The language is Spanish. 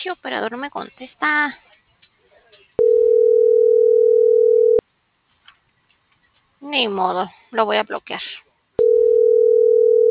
pinche operador no me contesta. Ni modo, lo voy a bloquear.